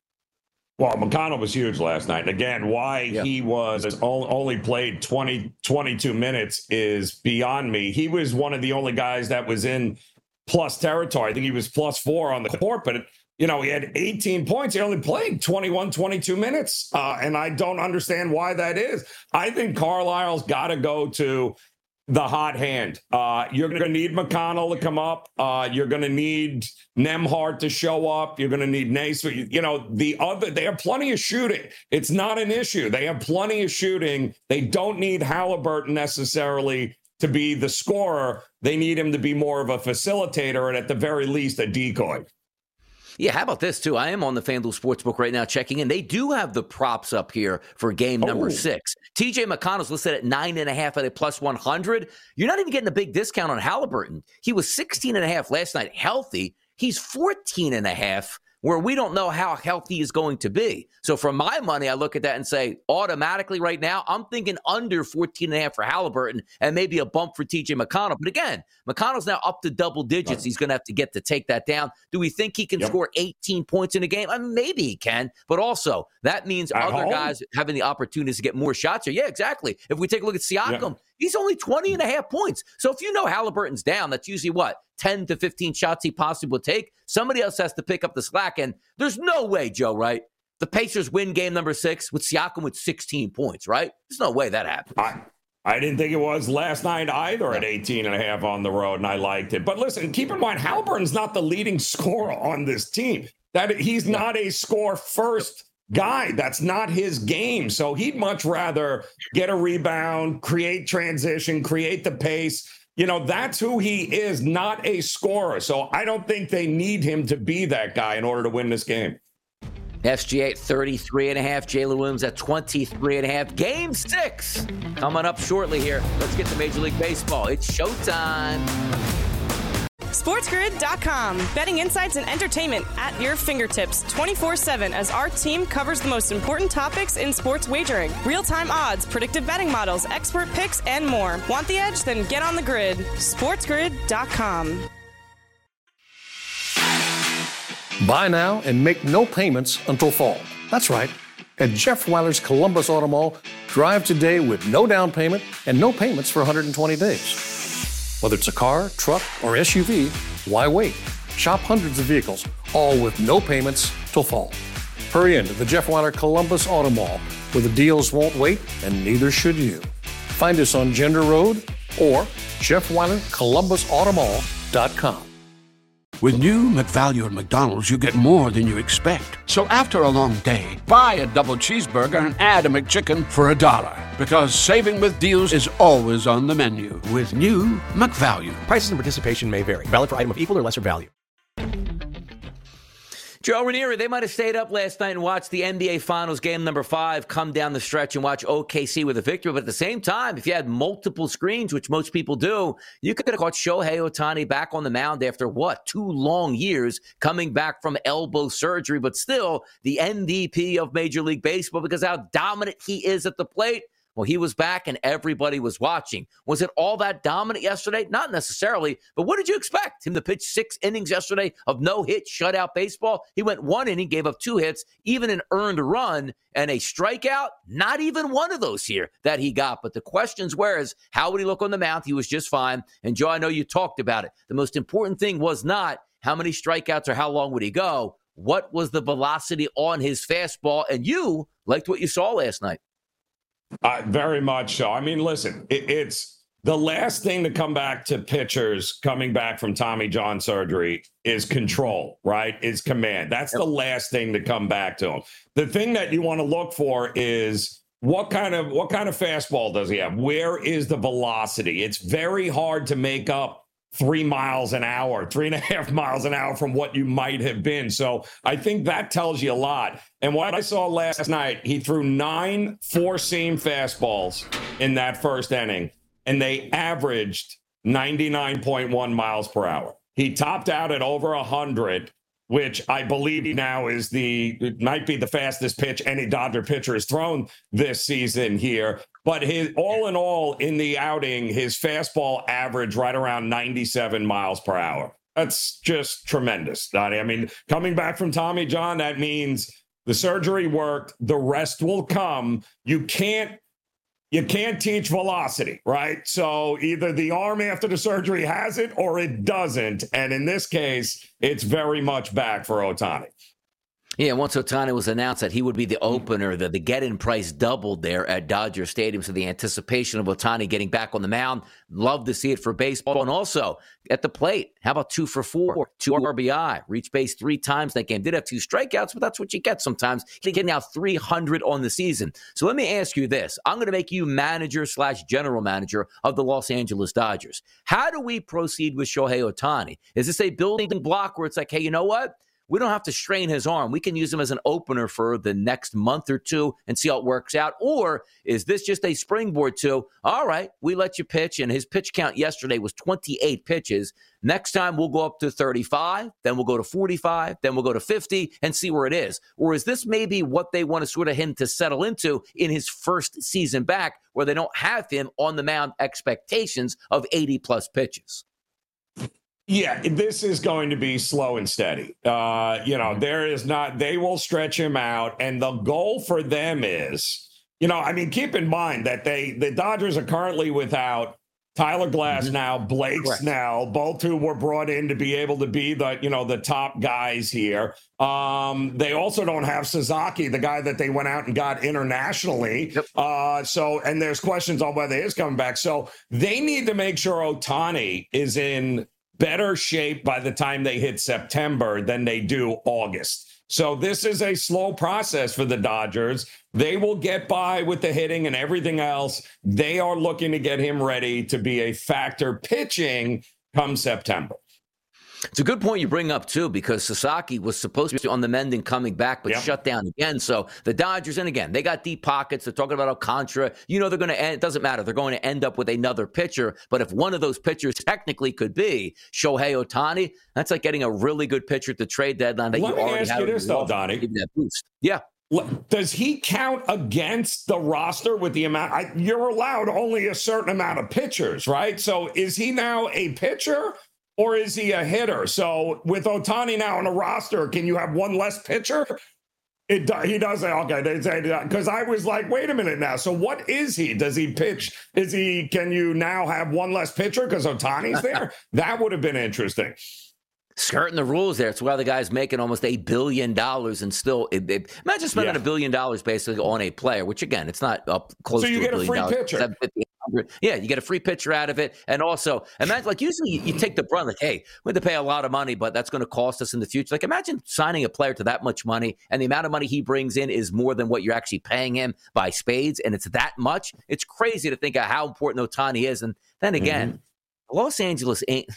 Well, McConnell was huge last night. And again, why yeah. he was only played twenty, twenty-two minutes is beyond me. He was one of the only guys that was in plus territory. I think he was plus four on the court, but, it, you know, he had eighteen points. He only played twenty-one, twenty-two minutes. Uh, and I don't understand why that is. I think Carlisle's got to go to the hot hand. Uh, you're going to need McConnell to come up. Uh, you're going to need Nembhard to show up. You're going to need Naismith. You know, the other, they have plenty of shooting. It's not an issue. They have plenty of shooting. They don't need Halliburton necessarily to be the scorer. They need him to be more of a facilitator and at the very least a decoy. Yeah, how about this, too? I am on the FanDuel Sportsbook right now checking in. They do have the props up here for game number oh. six. T J McConnell's listed at nine and a half at a plus one hundred. You're not even getting a big discount on Halliburton. He was sixteen and a half last night healthy. He's fourteen and a half where we don't know how healthy he's going to be. So for my money, I look at that and say, automatically right now, I'm thinking under fourteen and a half for Halliburton and maybe a bump for T J McConnell. But again, McConnell's now up to double digits. He's going to have to get to take that down. Do we think he can yep. score eighteen points in a game? I mean, maybe he can, but also that means At other home? guys having the opportunities to get more shots here. Yeah, exactly. If we take a look at Siakam, yeah. he's only twenty and a half points. So if you know Halliburton's down, that's usually what? ten to fifteen shots he possibly will take. Somebody else has to pick up the slack. And there's no way, Joe, right? The Pacers win game number six with Siakam with sixteen points, right? There's no way that happens. I, I didn't think it was last night either at eighteen and a half on the road, and I liked it. But listen, keep in mind, Halliburton's not the leading scorer on this team. That he's not a score first guy. That's not his game. So he'd much rather get a rebound, create transition, create the pace. You know, that's who he is, not a scorer. So I don't think they need him to be that guy in order to win this game. S G A at thirty-three and a half. Jalen Williams at twenty-three and a half. Game six coming up shortly here. Let's get to Major League Baseball. It's showtime. SportsGrid dot com. Betting insights and entertainment at your fingertips twenty-four seven as our team covers the most important topics in sports wagering. Real-time odds, predictive betting models, expert picks, and more. Want the edge? Then get on the grid. SportsGrid dot com. Buy now and make no payments until fall. That's right. At Jeff Weiler's Columbus Auto Mall, drive today with no down payment and no payments for one hundred twenty days. Whether it's a car, truck, or S U V, why wait? Shop hundreds of vehicles, all with no payments till fall. Hurry into the Jeff Weiler Columbus Auto Mall, where the deals won't wait and neither should you. Find us on Gender Road or Jeff Weiler Columbus Auto Mall dot com. With new McValue at McDonald's, you get more than you expect. So after a long day, buy a double cheeseburger and add a McChicken for a dollar. Because saving with deals is always on the menu with new McValue. Prices and participation may vary. Valid for item of equal or lesser value. Joe Ranieri, they might have stayed up last night and watched the N B A Finals game number five come down the stretch and watch O K C with a victory. But at the same time, if you had multiple screens, which most people do, you could have caught Shohei Ohtani back on the mound after, what, two long years coming back from elbow surgery. But still, the M V P of Major League Baseball because how dominant he is at the plate. Well, he was back and everybody was watching. Was it all that dominant yesterday? Not necessarily, but what did you expect? Him to pitch six innings yesterday of no-hit, shutout baseball? He went one inning, gave up two hits, even an earned run and a strikeout. Not even one of those here that he got. But the questions were is, how would he look on the mound? He was just fine. And Joe, I know you talked about it. The most important thing was not how many strikeouts or how long would he go. What was the velocity on his fastball? And you liked what you saw last night. Uh, very much so. I mean, listen, it, it's the last thing to come back to pitchers coming back from Tommy John surgery is control, right? Is command. That's the last thing to come back to him. The thing that you want to look for is what kind of what kind of fastball does he have? Where is the velocity? It's very hard to make up three miles an hour, three and a half miles an hour from what you might have been. So I think that tells you a lot. And what I saw last night, he threw nine four-seam fastballs in that first inning, and they averaged ninety-nine point one miles per hour. He topped out at over one hundred, which I believe now is the, it might be the fastest pitch any Dodger pitcher has thrown this season here. But his all in all, in the outing, his fastball averaged right around ninety-seven miles per hour. That's just tremendous, Donnie. I mean, coming back from Tommy John, that means the surgery worked. The rest will come. You can't You can't teach velocity, right? So either the arm after the surgery has it or it doesn't. And in this case, it's very much back for Ohtani. Yeah, once Ohtani was announced that he would be the opener, the, the get-in price doubled there at Dodger Stadium. So the anticipation of Ohtani getting back on the mound, love to see it for baseball. And also at the plate, how about two for four, two R B I, reached base three times that game. Did have two strikeouts, but that's what you get sometimes. He get now three hundred on the season. So let me ask you this. I'm going to make you manager slash general manager of the Los Angeles Dodgers. How do we proceed with Shohei Ohtani? Is this a building block where it's like, hey, you know what? we don't have to strain his arm. We can use him as an opener for the next month or two and see how it works out. Or is this just a springboard to, all right, we let you pitch, and his pitch count yesterday was twenty-eight pitches. Next time we'll go up to thirty-five, then we'll go to forty-five, then we'll go to fifty and see where it is. Or is this maybe what they want to sort of him to settle into in his first season back, where they don't have him on the mound expectations of eighty plus pitches? Yeah, this is going to be slow and steady. Uh, you know, there is not, they will stretch him out. And the goal for them is, you know, I mean, keep in mind that they, the Dodgers are currently without Tyler Glass mm-hmm. now, Blake Correct. Snell, both who were brought in to be able to be the, you know, the top guys here. Um, they also don't have Sasaki, the guy that they went out and got internationally. Yep. Uh, so, and there's questions on whether he's coming back. So they need to make sure Ohtani is in better shape by the time they hit September than they do August. So this is a slow process for the Dodgers. They will get by with the hitting and everything else. They are looking to get him ready to be a factor pitching come September. It's a good point you bring up, too, because Sasaki was supposed to be on the mend and coming back, but yep. shut down again. So the Dodgers, and again, they got deep pockets. They're talking about Alcantara. You know they're going to end. It doesn't matter. They're going to end up with another pitcher. But if one of those pitchers technically could be Shohei Ohtani, that's like getting a really good pitcher at the trade deadline that Let you already have. Let me ask you this, though, Donnie. Give that boost. Yeah. Does he count against the roster with the amount? I, you're allowed only a certain amount of pitchers, right? So is he now a pitcher? Or is he a hitter? So with Ohtani now on a roster, can you have one less pitcher? It he does say, okay, they say, because I was like, wait a minute now. So what is he? Does he pitch? Is he, can you now have one less pitcher because Ohtani's there? That would have been interesting. Skirting the rules there. It's why the guy's making almost a billion dollars and still, it, it, imagine spending a yeah. billion dollars basically on a player, which again, it's not up close to a billion dollars. So you get a free dollars. pitcher. Yeah, you get a free pitcher out of it. And also, imagine, like, usually you, you take the brunt, like, hey, we have to pay a lot of money, but that's going to cost us in the future. Like, imagine signing a player to that much money, and the amount of money he brings in is more than what you're actually paying him by spades, and it's that much. It's crazy to think of how important Ohtani is. And then again, mm-hmm. Los Angeles ain't.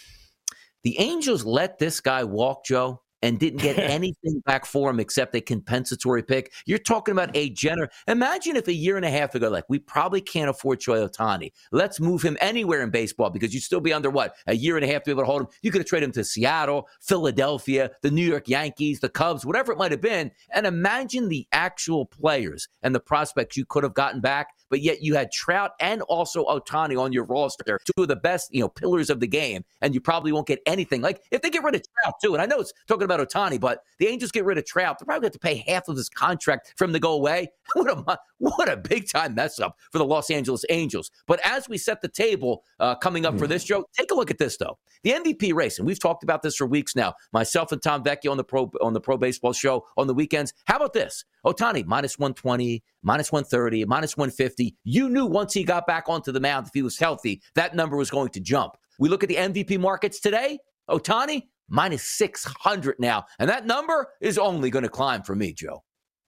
The Angels let this guy walk, Joe, and didn't get anything back for him except a compensatory pick. You're talking about a general. Imagine if a year and a half ago, like, we probably can't afford Shohei Ohtani. Let's move him anywhere in baseball because you'd still be under, what, a year and a half to be able to hold him. You could have traded him to Seattle, Philadelphia, the New York Yankees, the Cubs, whatever it might have been. And imagine the actual players and the prospects you could have gotten back. But yet you had Trout and also Ohtani on your roster, two of the best, you know, pillars of the game, and you probably won't get anything. Like, if they get rid of Trout, too, and I know it's talking about Ohtani, but the Angels get rid of Trout, they're probably going to pay half of his contract for him to go away. What a what a big-time mess-up for the Los Angeles Angels. But as we set the table uh, coming up for this, Joe, take a look at this, though. The M V P race, and we've talked about this for weeks now, myself and Tom Vecchio on the Pro on the Pro Baseball Show on the weekends. How about this? Ohtani, minus one twenty, minus one thirty, minus one fifty. You knew once he got back onto the mound, if he was healthy, that number was going to jump. We look at the M V P markets today. Ohtani, minus six hundred now. And that number is only going to climb for me, Joe.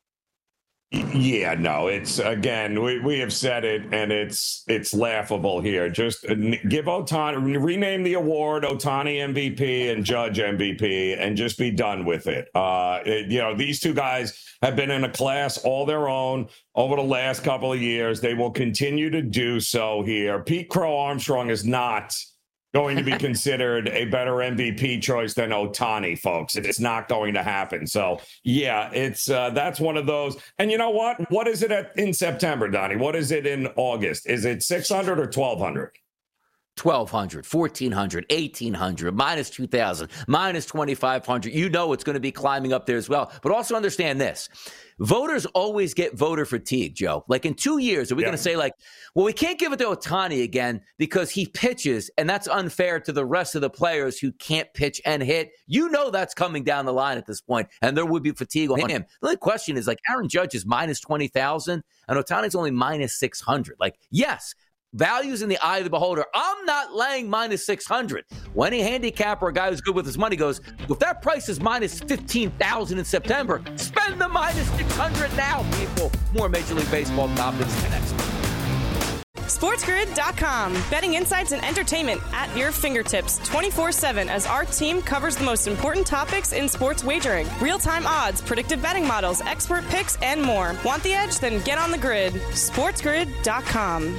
Yeah, no, it's, again, we, we have said it, and it's it's laughable here. Just give Ohtani, rename the award Ohtani M V P and Judge M V P, and just be done with it. Uh, it, you know, these two guys have been in a class all their own over the last couple of years. They will continue to do so here. Pete Crow Armstrong is not going to be considered a better M V P choice than Ohtani, folks. It's not going to happen. So, yeah, it's uh, that's one of those. And you know what? What is it at, in September, Donnie? What is it in August? Is it six hundred or twelve hundred? twelve hundred, fourteen hundred, eighteen hundred, minus two thousand, minus twenty-five hundred. You know it's going to be climbing up there as well. But also understand this. Voters always get voter fatigue, Joe. Like, in two years, are we yeah. going to say, like, well, we can't give it to Ohtani again because he pitches, and that's unfair to the rest of the players who can't pitch and hit? You know that's coming down the line at this point, and there would be fatigue on him. The only question is, like, Aaron Judge is minus twenty thousand, and Ohtani's only minus six hundred. Like, yes, values in the eye of the beholder. I'm not laying minus six hundred. When a handicapper, a guy who's good with his money, goes, if that price is minus fifteen thousand in September, spend the minus six hundred now, people. More Major League Baseball topics next. SportsGrid dot com. Betting insights and entertainment at your fingertips twenty-four seven as our team covers the most important topics in sports wagering. Real-time odds, predictive betting models, expert picks, and more. Want the edge? Then get on the grid. SportsGrid dot com.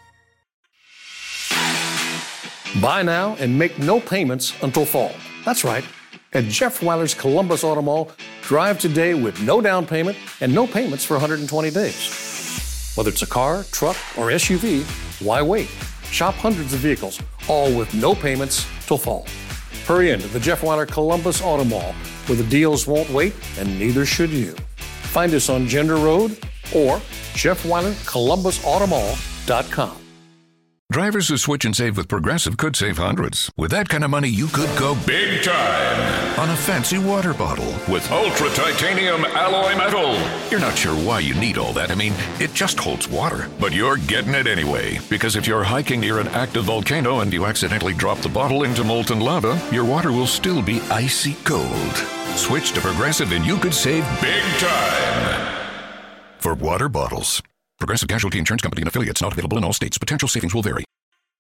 Buy now and make no payments until fall. That's right. At Jeff Weiler's Columbus Auto Mall, drive today with no down payment and no payments for one hundred twenty days. Whether it's a car, truck, or S U V, why wait? Shop hundreds of vehicles, all with no payments till fall. Hurry into the Jeff Weiler Columbus Auto Mall, where the deals won't wait and neither should you. Find us on Gender Road or Jeff Weiler Columbus Auto Mall dot com. Drivers who switch and save with Progressive could save hundreds. With that kind of money, you could go big time on a fancy water bottle with ultra titanium alloy metal. You're not sure why you need all that. I mean, it just holds water. But you're getting it anyway. Because if you're hiking near an active volcano and you accidentally drop the bottle into molten lava, your water will still be icy cold. Switch to Progressive and you could save big time for water bottles. Progressive Casualty Insurance Company and affiliates, not available in all states. Potential savings will vary.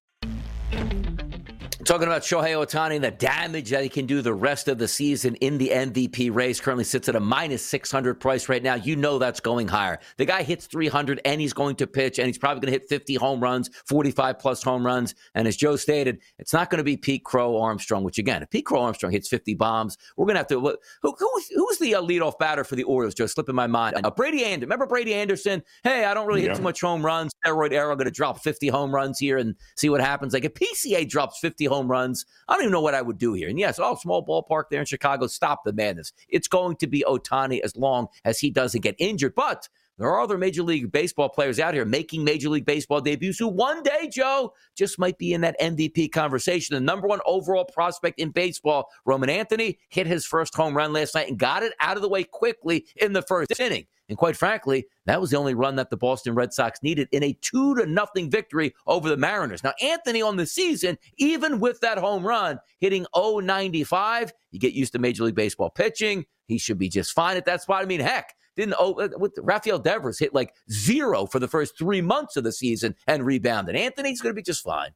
Talking about Shohei Ohtani and the damage that he can do the rest of the season in the M V P race. Currently sits at a minus six hundred price right now. You know that's going higher. The guy hits three hundred and he's going to pitch and he's probably going to hit fifty home runs, forty-five plus home runs. And as Joe stated, it's not going to be Pete Crow Armstrong, which again, if Pete Crow Armstrong hits fifty bombs, we're going to have to look. Who, who, who's the uh, leadoff batter for the Orioles, Joe? Slipping my mind. Uh, Brady Anderson. Remember Brady Anderson? Hey, I don't really yeah. hit too much home runs. Steroid era, I'm going to drop fifty home runs here and see what happens. Like if P C A drops fifty home runs, I don't even know what I would do here. And yes, oh, small ballpark there in Chicago. Stop the madness. It's going to be Ohtani as long as he doesn't get injured. But there are other Major League Baseball players out here making Major League Baseball debuts who one day, Joe, just might be in that M V P conversation. The number one overall prospect in baseball, Roman Anthony, hit his first home run last night and got it out of the way quickly in the first inning. And quite frankly, that was the only run that the Boston Red Sox needed in a two to nothing victory over the Mariners. Now, Anthony on the season, even with that home run, hitting oh ninety-five, you get used to Major League Baseball pitching. He should be just fine at that spot. I mean, heck, didn't oh, with Rafael Devers hit like zero for the first three months of the season and rebounded. Anthony's going to be just fine.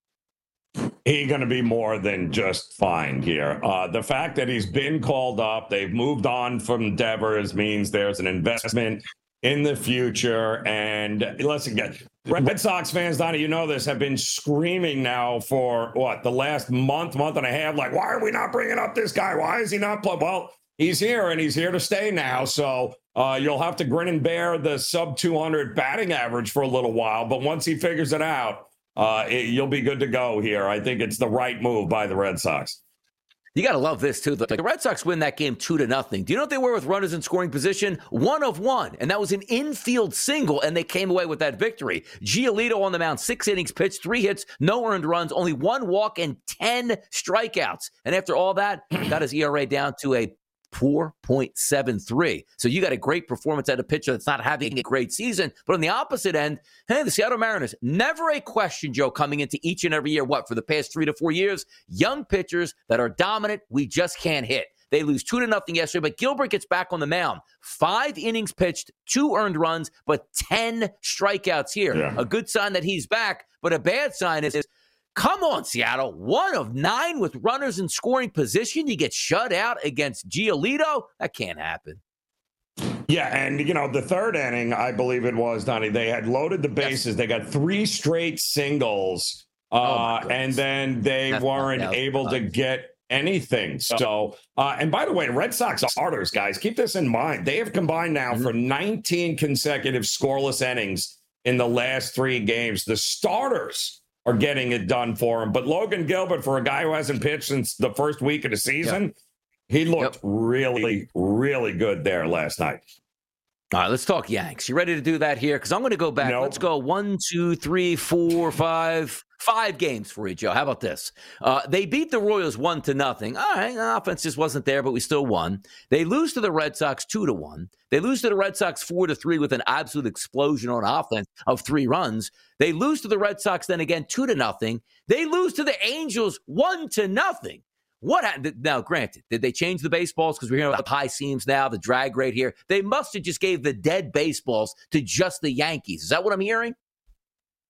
He's going to be more than just fine here. Uh, the fact that he's been called up, they've moved on from Devers, means there's an investment in the future. And listen, get Red Sox fans, Donnie, you know this, have been screaming now for, what, the last month, month and a half, like, why are we not bringing up this guy? Why is he not playing? Well, he's here, and he's here to stay now. So uh, you'll have to grin and bear the sub two hundred batting average for a little while. But once he figures it out, Uh, it, you'll be good to go here. I think it's the right move by the Red Sox. You got to love this, too. The Red Sox win that game two to nothing. Do you know what they were with runners in scoring position? One of one. And that was an infield single, and they came away with that victory. Giolito on the mound, six innings pitched, three hits, no earned runs, only one walk, and ten strikeouts. And after all that, got his E R A down to a four point seven three. So you got a great performance at a pitcher that's not having a great season. But on the opposite end, hey, the Seattle Mariners, never a question, Joe, coming into each and every year, what, for the past three to four years? Young pitchers that are dominant, we just can't hit. They lose two to nothing yesterday, but Gilbert gets back on the mound. Five innings pitched, two earned runs, but ten strikeouts here. Yeah. A good sign that he's back, but a bad sign is, is come on, Seattle. One of nine with runners in scoring position. You get shut out against Giolito. That can't happen. Yeah, and, you know, the third inning, I believe it was, Donnie, they had loaded the bases. Yes. They got three straight singles, uh, oh and then they That's weren't able to get anything. So, uh, and by the way, Red Sox starters, guys, keep this in mind. They have combined now mm-hmm. for nineteen consecutive scoreless innings in the last three games. The starters are getting it done for him. But Logan Gilbert, for a guy who hasn't pitched since the first week of the season, yep. he looked yep. really, really good there last night. All right, let's talk Yanks. You ready to do that here? Because I'm going to go back. Nope. Let's go one, two, three, four, five, five games for you, Joe. How about this? Uh, they beat the Royals one to nothing. All right, the offense just wasn't there, but we still won. They lose to the Red Sox two to one. They lose to the Red Sox four to three with an absolute explosion on offense of three runs. They lose to the Red Sox then again two to nothing. They lose to the Angels one to nothing. What happened? Now, granted, did they change the baseballs? Because we're hearing about the high seams now, the drag rate here. They must have just gave the dead baseballs to just the Yankees. Is that what I'm hearing?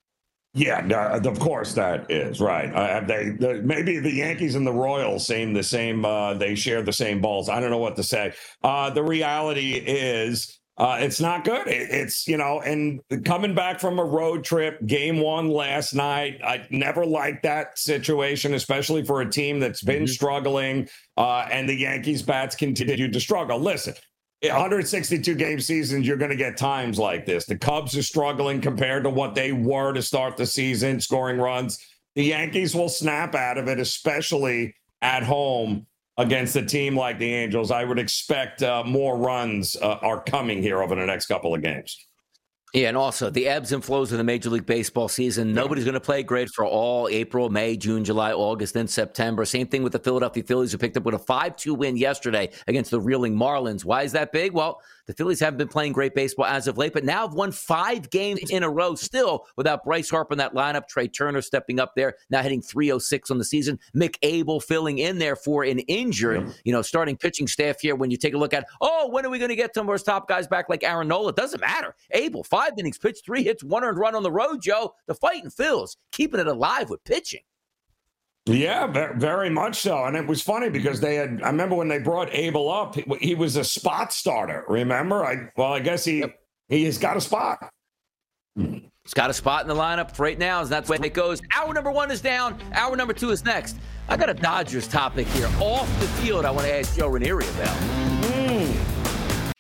Yeah, no, of course that is right. Uh, they, the, maybe the Yankees and the Royals seem the same. Uh, they share the same balls. I don't know what to say. Uh, the reality is, uh, it's not good. It, it's you know, and coming back from a road trip, game one last night. I never liked that situation, especially for a team that's been mm-hmm. struggling. Uh, and the Yankees bats continue to struggle. Listen. one hundred sixty-two game seasons, you're going to get times like this. The Cubs are struggling compared to what they were to start the season, scoring runs. The Yankees will snap out of it, especially at home against a team like the Angels. I would expect uh, more runs uh, are coming here over the next couple of games. Yeah, and also the ebbs and flows of the Major League Baseball season. Nobody's going to play great for all April, May, June, July, August, then September. Same thing with the Philadelphia Phillies, who picked up with a five two win yesterday against the reeling Marlins. Why is that big? Well, the Phillies haven't been playing great baseball as of late, but now have won five games in a row still without Bryce Harper in that lineup. Trey Turner stepping up there, now hitting three oh six on the season. Mick Abel filling in there for an injured, yeah. you know, starting pitching staff here. When you take a look at, oh, when are we going to get some of our top guys back like Aaron Nola? It doesn't matter. Abel, five innings pitched, three hits, one earned run on the road, Joe. The fighting Phils, keeping it alive with pitching. Yeah, very much so. And it was funny because they had, I remember when they brought Abel up, he, he was a spot starter. Remember? I Well, I guess he, yep. he has got a spot. He's got a spot in the lineup right now, and that's the way it goes. Hour number one is down. Hour number two is next. I got a Dodgers topic here off the field I want to ask Joe Ranieri about. Mm.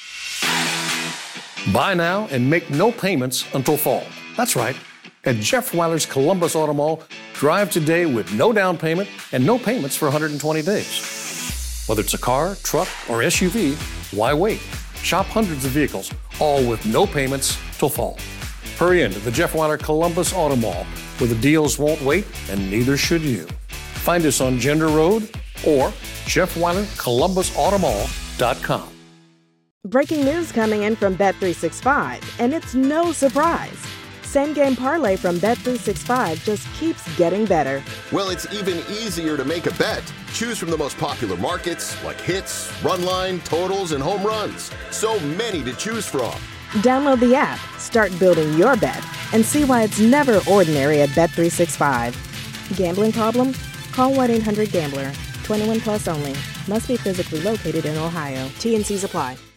Buy now and make no payments until fall. That's right. At Jeff Weiler's Columbus Auto Mall, drive today with no down payment and no payments for one hundred twenty days. Whether it's a car, truck, or S U V, why wait? Shop hundreds of vehicles, all with no payments till fall. Hurry into the Jeff Weiler Columbus Auto Mall, where the deals won't wait and neither should you. Find us on Gender Road or Jeff Weiler Columbus Auto Mall dot com. Breaking news coming in from Bet three sixty-five, and it's no surprise. Same Game Parlay from Bet three sixty-five just keeps getting better. Well, it's even easier to make a bet. Choose from the most popular markets like hits, run line, totals, and home runs. So many to choose from. Download the app, start building your bet, and see why it's never ordinary at Bet three sixty-five. Gambling problem? Call one eight hundred gambler. twenty-one plus only. Must be physically located in Ohio. T and C's apply.